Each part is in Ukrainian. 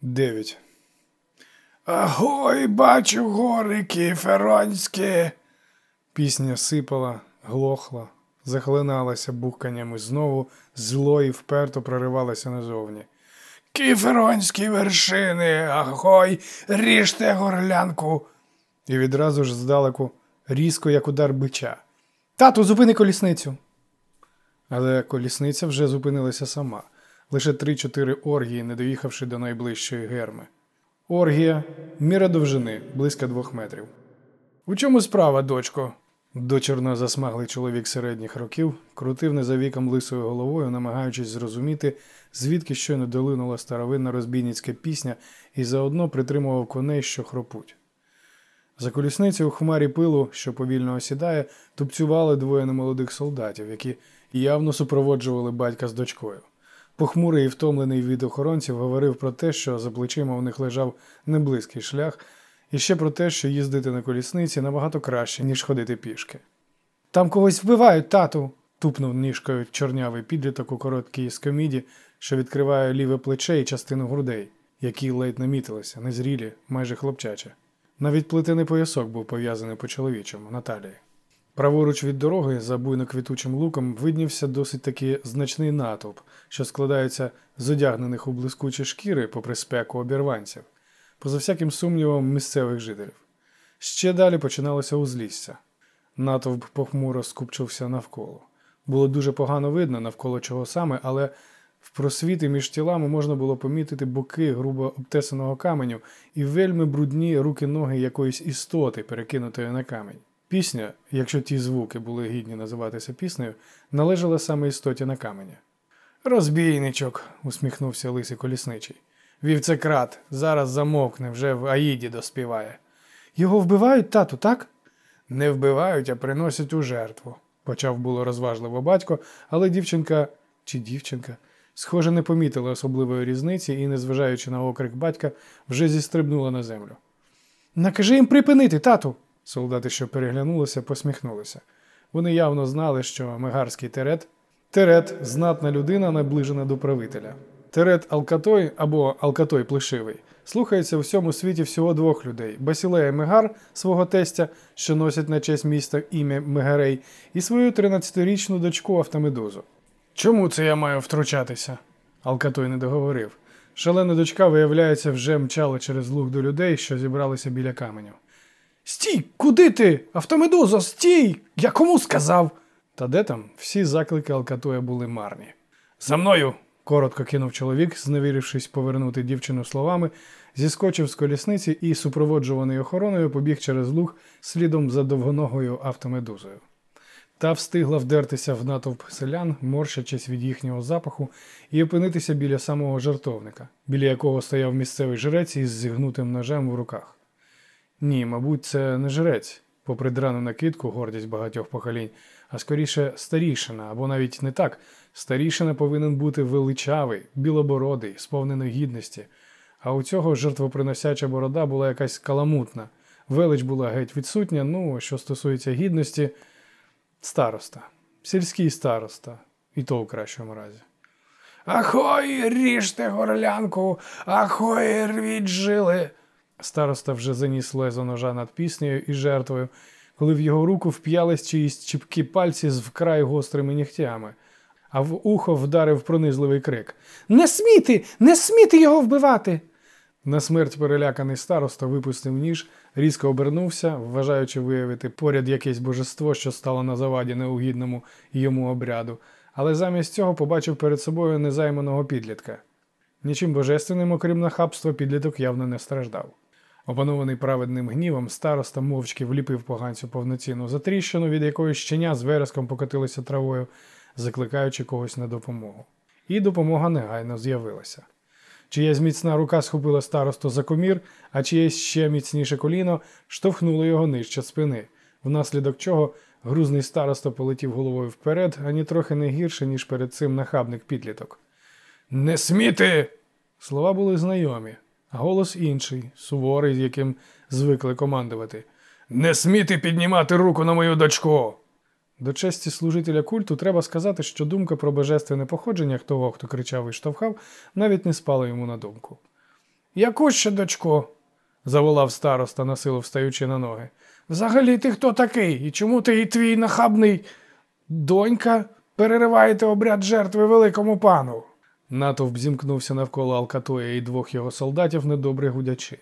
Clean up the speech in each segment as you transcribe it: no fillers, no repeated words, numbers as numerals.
9. Агой, бачу гори кіферонські. Пісня сипала, глохла, захлиналася бухканням і знову зло і вперто проривалася назовні. Кіферонські вершини, агой, ріжте горлянку. І відразу ж здалеку, різко, як удар бича. Тату, зупини колісницю. Але колісниця вже зупинилася сама. Лише 3-4 оргії, не доїхавши до найближчої герми. Оргія – міра довжини, близько 2 метрів. «У чому справа, дочко?» Дочерно засмаглий чоловік середніх років крутив не за віком лисою головою, намагаючись зрозуміти, звідки щойно долинула старовинна розбійницька пісня, і заодно притримував коней, що хропуть. За колісницею у хмарі пилу, що повільно осідає, тупцювали 2 немолодих солдатів, які явно супроводжували батька з дочкою. Похмурий і втомлений від охоронців говорив про те, що за плечима у них лежав неблизький шлях, і ще про те, що їздити на колісниці набагато краще, ніж ходити пішки. «Там когось вбивають, тату!» – тупнув ніжкою чорнявий підліток у короткій скоміді, що відкриває ліве плече і частину грудей, які ледь намітилися, незрілі, майже хлопчачі. Навіть плетений поясок був пов'язаний по-чоловічому, на талії. Праворуч від дороги, за буйно-квітучим луком, виднівся досить таки значний натовп, що складається з одягнених у блискучі шкіри, попри спеку обірванців, поза всяким сумнівом місцевих жителів. Ще далі починалося узлісся. Натовп похмуро скупчився навколо. Було дуже погано видно, навколо чого саме, але в просвіти між тілами можна було помітити боки грубо обтесаного каменю і вельми брудні руки-ноги якоїсь істоти, перекинутої на камінь. Пісня, якщо ті звуки були гідні називатися піснею, належала саме істоті на камені. «Розбійничок», – усміхнувся лисий колісничий. «Вівцекрат, зараз замовкне, вже в Аїді доспіває». «Його вбивають, тату, так?» «Не вбивають, а приносять у жертву», – почав було розважливо батько, але дівчинка, схоже, не помітила особливої різниці і, незважаючи на окрик батька, вже зістрибнула на землю. «Накажи їм припинити, тату!» Солдати, що переглянулися, посміхнулися. Вони явно знали, що мегарський Терет – знатна людина, наближена до правителя. Терет Алкатой або Алкатой Плешивий слухається у всьому світі всього 2 людей – Басілея Мегар, свого тестя, що носить на честь міста ім'я Мегарей, і свою 13-річну дочку Автомедузу. «Чому це я маю втручатися?» Алкатой не договорив. Шалена дочка, виявляється, вже мчала через луг до людей, що зібралися біля каменю. «Стій! Куди ти? Автомедузо, стій! Я кому сказав?» Та де там? Всі заклики Алкатоя були марні. «За мною!» – коротко кинув чоловік, зневірившись повернути дівчину словами, зіскочив з колісниці і, супроводжуваний охороною, побіг через луг слідом за довгоногою Автомедузою. Та встигла вдертися в натовп селян, морщачись від їхнього запаху, і опинитися біля самого жартовника, біля якого стояв місцевий жрець із зігнутим ножем в руках. Ні, мабуть, це не жрець, попри драну накидку, гордість багатьох поколінь, а скоріше старійшина, або навіть не так. Старійшина повинен бути величавий, білобородий, сповнений гідності, а у цього жертвоприносяча борода була якась каламутна, велич була геть відсутня, що стосується гідності – староста, сільський староста, і то у кращому разі. «Ахой, ріжте горлянку! Ахой, рвіть жили!» Староста вже заніс лезо ножа над піснею і жертвою, коли в його руку вп'ялись чиїсь чіпкі пальці з вкрай гострими нігтями, а в ухо вдарив пронизливий крик. «Не сміти! Не сміти його вбивати!» На смерть переляканий староста випустив ніж, різко обернувся, вважаючи виявити поряд якесь божество, що стало на заваді неугідному йому обряду, але замість цього побачив перед собою незайманого підлітка. Нічим божественним, окрім нахабства, підліток явно не страждав. Опанований праведним гнівом, староста мовчки вліпив поганцю повноцінну затріщину, від якої щеня з вереском покотилися травою, закликаючи когось на допомогу. І допомога негайно з'явилася. Чиясь міцна рука схопила старосту за комір, а чиєсь ще міцніше коліно штовхнуло його нижче спини, внаслідок чого грузний староста полетів головою вперед, ані трохи не гірше, ніж перед цим нахабник підліток. «Не сміти!» Слова були знайомі, а голос інший, суворий, з яким звикли командувати. «Не сміти піднімати руку на мою дочку!» До честі служителя культу треба сказати, що думка про божественне походження того, хто кричав і штовхав, навіть не спала йому на думку. Яку ще дочку? Заволав староста, насилу встаючи на ноги. Взагалі ти хто такий? І чому ти і твій нахабний донька перериваєте обряд жертви великому пану? Натовп зімкнувся навколо Алкатоя і двох його солдатів, недобре гудячи.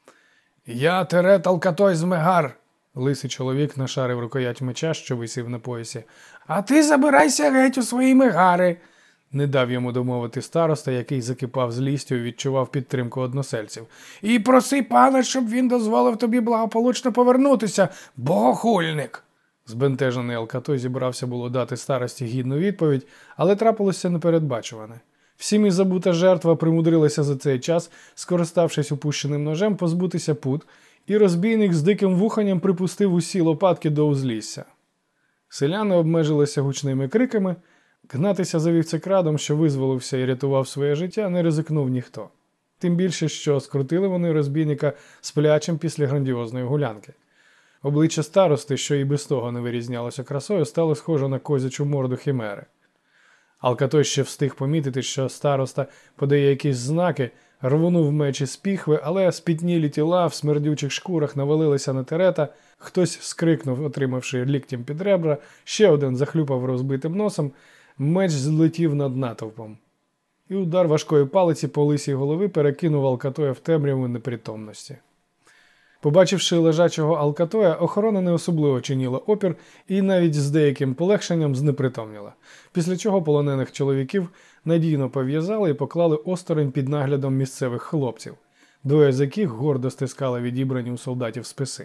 Я Терет Алкатой з Мегар, лисий чоловік нашарив рукоять меча, що висів на поясі. А ти забирайся геть у свої Мегари, не дав йому домовити староста, який закипав злістю і відчував підтримку односельців. І проси пана, щоб він дозволив тобі благополучно повернутися, богохульник. Збентежений Алкатой зібрався було дати старості гідну відповідь, але трапилося непередбачуване. Всім і забута жертва примудрилася за цей час, скориставшись упущеним ножем, позбутися пут, і розбійник з диким вуханням припустив усі лопатки до узлісся. Селяни обмежилися гучними криками. Гнатися за вівцекрадом, що визволився і рятував своє життя, не ризикнув ніхто. Тим більше, що скрутили вони розбійника сплячим після грандіозної гулянки. Обличчя старости, що і без того не вирізнялося красою, стало схоже на козячу морду химери. Алкатой ще встиг помітити, що староста подає якісь знаки, рвонув меч із піхви, але спітнілі тіла в смердючих шкурах навалилися на Терета, хтось скрикнув, отримавши ліктем під ребра, ще один захлюпав розбитим носом, меч злетів над натовпом. І удар важкої палиці по лисій голови перекинув Алкатоя в темряву непритомності. Побачивши лежачого Алкатоя, охорона не особливо чиніла опір і навіть з деяким полегшенням знепритомніла, після чого полонених чоловіків надійно пов'язали і поклали осторонь під наглядом місцевих хлопців, двоє з яких гордо стискали відібрані у солдатів списи.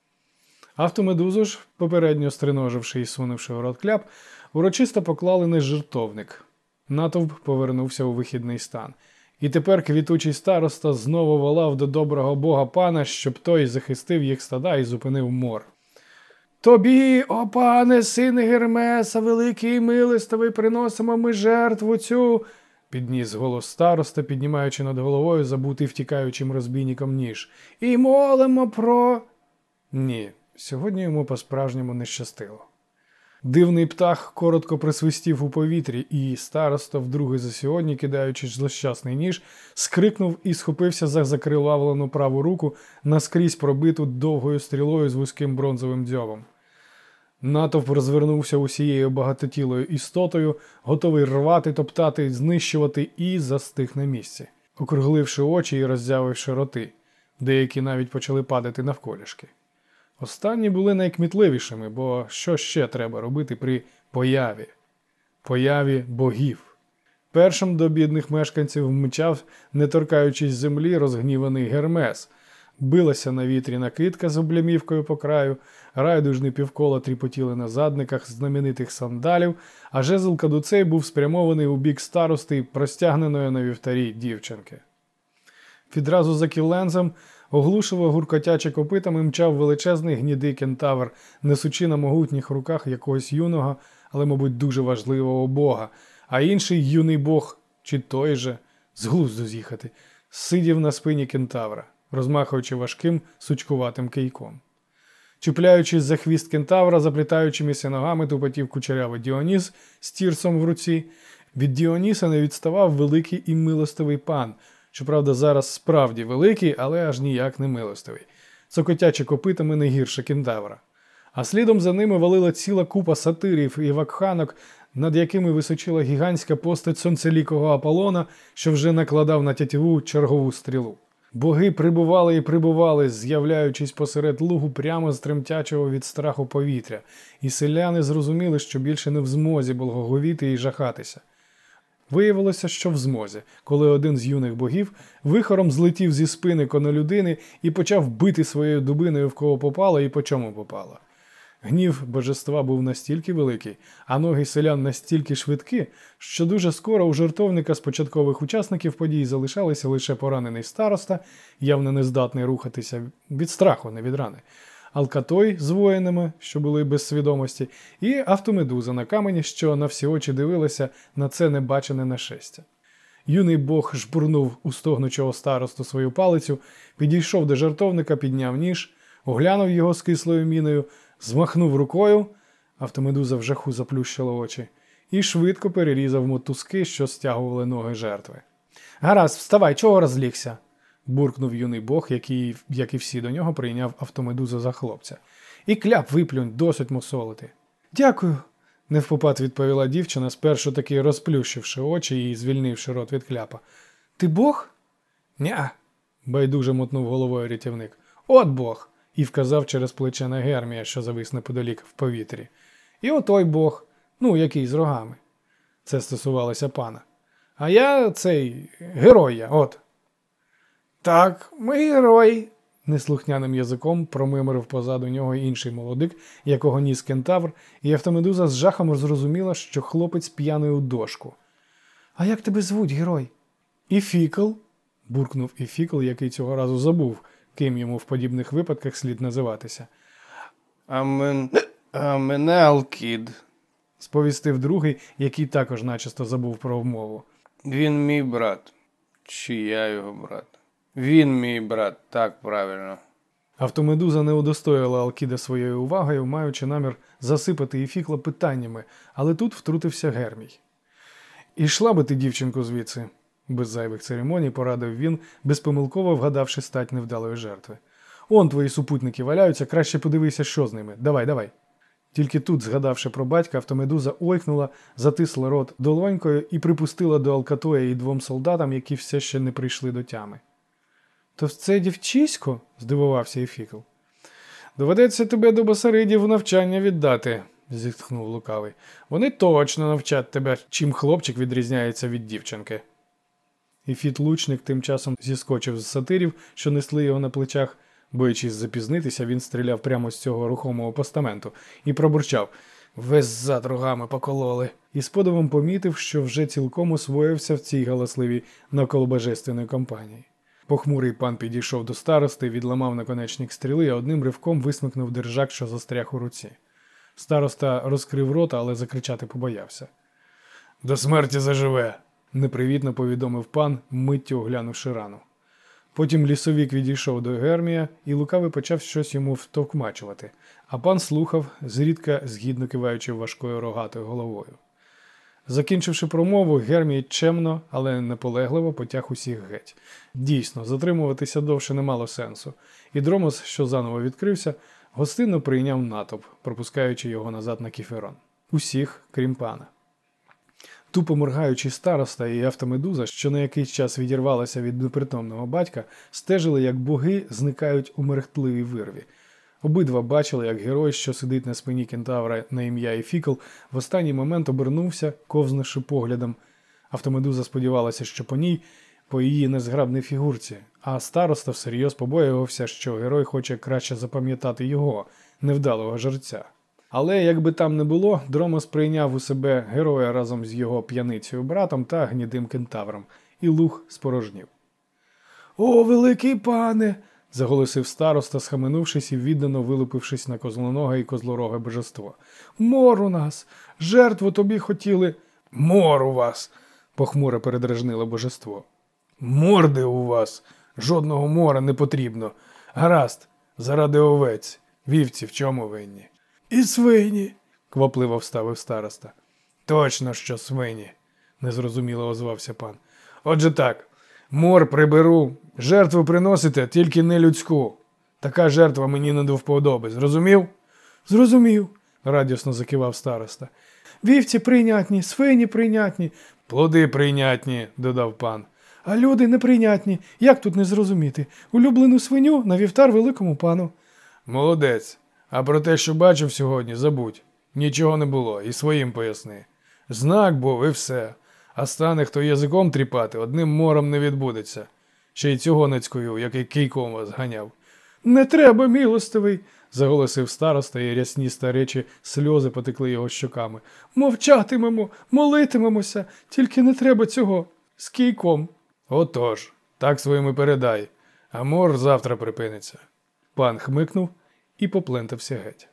Автомедузу ж, попередньо стриноживши і сунувши в рот кляп, урочисто поклали на жертовник. Натовп повернувся у вихідний стан. І тепер квітучий староста знову волав до доброго бога пана, щоб той захистив їх стада і зупинив мор. «Тобі, о пане, сине Гермеса, великий і милостивий, приносимо ми жертву цю!» Підніс голос староста, піднімаючи над головою забутий втікаючим розбійником ніж. «І молимо про...» Ні, сьогодні йому по-справжньому не щастило. Дивний птах коротко присвистів у повітрі, і староста, вдруге за сьогодні, кидаючи злощасний ніж, скрикнув і схопився за закривавлену праву руку, наскрізь пробиту довгою стрілою з вузьким бронзовим дзьобом. Натовп розвернувся усією багатотілою істотою, готовий рвати, топтати, знищувати, і застиг на місці, округливши очі і роззявивши роти. Деякі навіть почали падати навколішки. Останні були найкмітливішими, бо що ще треба робити при появі? Появі богів. Першим до бідних мешканців мчав, не торкаючись землі, розгніваний Гермес. Билася на вітрі накидка з облямівкою по краю, райдужні півкола тріпотіли на задниках знаменитих сандалів, а жезл кадуцей був спрямований у бік старости простягненої на вівтарі дівчинки. Відразу за кіллензом оглушливо гуркотячи копитами мчав величезний гнідий кентавр, несучи на могутніх руках якогось юного, але, мабуть, дуже важливого бога, а інший юний бог, чи той же, з глузду з'їхати, сидів на спині кентавра, розмахуючи важким сучкуватим кийком. Чіпляючись за хвіст кентавра, заплітаючимися ногами тупотів кучерявий Діоніс з тірсом в руці. Від Діоніса не відставав великий і милостивий пан, щоправда, зараз справді великий, але аж ніяк не милостивий, цокотячи копитами не гірше кентавра. А слідом за ними валила ціла купа сатирів і вакханок, над якими височила гігантська постать сонцелікого Аполлона, що вже накладав на тятиву чергову стрілу. Боги прибували і прибували, з'являючись посеред лугу прямо з тремтячого від страху повітря, і селяни зрозуміли, що більше не в змозі благоговіти і жахатися. Виявилося, що в змозі, коли один з юних богів вихором злетів зі спини конолюдини і почав бити своєю дубиною в кого попало і по чому попало. Гнів божества був настільки великий, а ноги селян настільки швидкі, що дуже скоро у жертовника з початкових учасників подій залишалися лише поранений староста, явно нездатний рухатися від страху, не від рани, Алкатой з воїнами, що були без свідомості, і автомедуза на камені, що на всі очі дивилася на це небачене нашестя. Юний бог жбурнув у стогнучого старосту свою палицю, підійшов до жертовника, підняв ніж, оглянув його з кислою міною, змахнув рукою, автомедуза в жаху заплющила очі, і швидко перерізав мотузки, що стягували ноги жертви. «Гаразд, вставай, чого розлігся?» буркнув юний бог, який, як і всі до нього, прийняв Автомедуза за хлопця. І кляп виплюнь, досить мусолити. Дякую, невпопад відповіла дівчина, спершу таки розплющивши очі і звільнивши рот від кляпа. Ти бог? Ня, байдуже мотнув головою рятівник. От бог, і вказав через плече на Гермія, що завис неподалік в повітрі. І отой бог, який з рогами. Це стосувалося пана. А я цей герой я, от. Так, ми герої, неслухняним язиком промимрив позаду нього інший молодик, якого ніс кентавр, і Автомедуза з жахом зрозуміла, що хлопець п'яний у дошку. А як тебе звуть, герой? Іфікл, буркнув Іфікл, який цього разу забув, ким йому в подібних випадках слід називатися. А мене Алкід, сповістив другий, який також начисто забув про вмову. Він мій брат. Чи я його брат? Він мій брат, так правильно. Автомедуза не удостоїла Алкіда своєю увагою, маючи намір засипати Іфікла питаннями, але тут втрутився Гермій. «Ішла би ти, дівчинку, звідси», – без зайвих церемоній порадив він, безпомилково вгадавши стать невдалої жертви. «Он твої супутники валяються, краще подивися, що з ними. Давай». Тільки тут, згадавши про батька, Автомедуза ойкнула, затисла рот долонькою і припустила до Алкатоя і двом солдатам, які все ще не прийшли до тями. «То це дівчисько?» – здивувався Іфікл. «Доведеться тебе до басаридів навчання віддати», – зітхнув лукавий. «Вони точно навчать тебе, чим хлопчик відрізняється від дівчинки». Іфіт-лучник тим часом зіскочив з сатирів, що несли його на плечах. Боячись запізнитися, він стріляв прямо з цього рухомого постаменту і пробурчав: «Весь зад рогами покололи!» І з подивом помітив, що вже цілком освоївся в цій галасливій навколобожественної компанії. Похмурий пан підійшов до старости, відламав наконечник стріли, а одним ривком висмикнув держак, що застряг у руці. Староста розкрив рота, але закричати побоявся. «До смерті заживе!» – непривітно повідомив пан, миттю оглянувши рану. Потім лісовік відійшов до Гермія, і лукавий почав щось йому втовкмачувати, а пан слухав, зрідка згідно киваючи важкою рогатою головою. Закінчивши промову, Гермій чемно, але наполегливо потяг усіх геть. Дійсно, затримуватися довше не мало сенсу, і Дромос, що заново відкрився, гостинно прийняв натовп, пропускаючи його назад на Кіферон. Усіх, крім пана. Тупо моргаючи староста і Автомедуза, що на якийсь час відірвалася від непритомного батька, стежили, як боги зникають у мерехтливій вирві. Обидва бачили, як герой, що сидить на спині кентавра на ім'я Іфікл, в останній момент обернувся, ковзнувши поглядом. Автомедуза сподівалася, що по її незграбній фігурці, а староста всерйоз побоювався, що герой хоче краще запам'ятати його, невдалого жерця. Але, як би там не було, Дромос прийняв у себе героя разом з його п'яницею братом та гнідим кентавром, і луг спорожнів. «О, великий пане!» – заголосив староста, схаменувшись і віддано вилупившись на козлоноге і козлороге божество. «Мор у нас! Жертву тобі хотіли!» «Мор у вас!» – похмуро передражнило божество. «Морди у вас! Жодного мора не потрібно! Гаразд, заради овець! Вівці в чому винні?» «І свині!» – квапливо вставив староста. «Точно, що свині!» – незрозуміло озвався пан. «Отже так, мор приберу, жертву приносите, тільки не людську. Така жертва мені не до вподоби, зрозумів?» «Зрозумів!» – радісно закивав староста. «Вівці прийнятні, свині прийнятні!» «Плоди прийнятні!» – додав пан. «А люди неприйнятні, як тут не зрозуміти? Улюблену свиню на вівтар великому пану!» «Молодець! А про те, що бачив сьогодні, забудь. Нічого не було, і своїм поясни. Знак був, і все. А стане хто язиком тріпати, одним мором не відбудеться. Ще й цього нецькою, який кийком вас ганяв». «Не треба, милостивий!» – заголосив староста, і рясні старечі сльози потекли його щоками. «Мовчатимемо, молитимемося, тільки не треба цього. З кийком». «Отож, так своїм передай, а мор завтра припиниться». Пан хмикнув і поплентався геть.